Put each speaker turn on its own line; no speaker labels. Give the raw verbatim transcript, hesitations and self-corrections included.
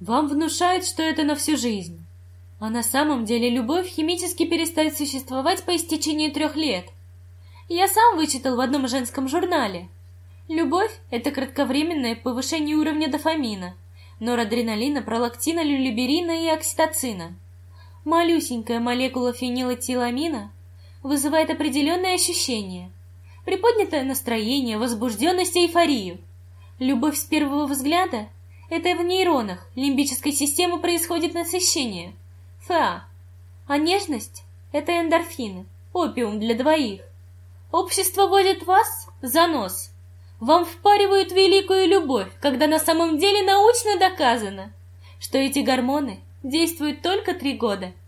Вам внушают, что это на всю жизнь. А на самом деле любовь химически перестает существовать по истечению трех лет. Я сам вычитал в одном женском журнале. Любовь– это кратковременное повышение уровня дофамина, норадреналина, пролактина, люлиберина и окситоцина. Малюсенькая молекула фенилэтиламина вызывает определенные ощущения. Приподнятое настроение, возбужденность и эйфорию. Любовь с первого взгляда – это в нейронах лимбической системы происходит насыщение. ФА. А нежность – это эндорфины, опиум для двоих. Общество водит вас за нос. Вам впаривают великую любовь, когда на самом деле научно доказано, что эти гормоны действуют только три года.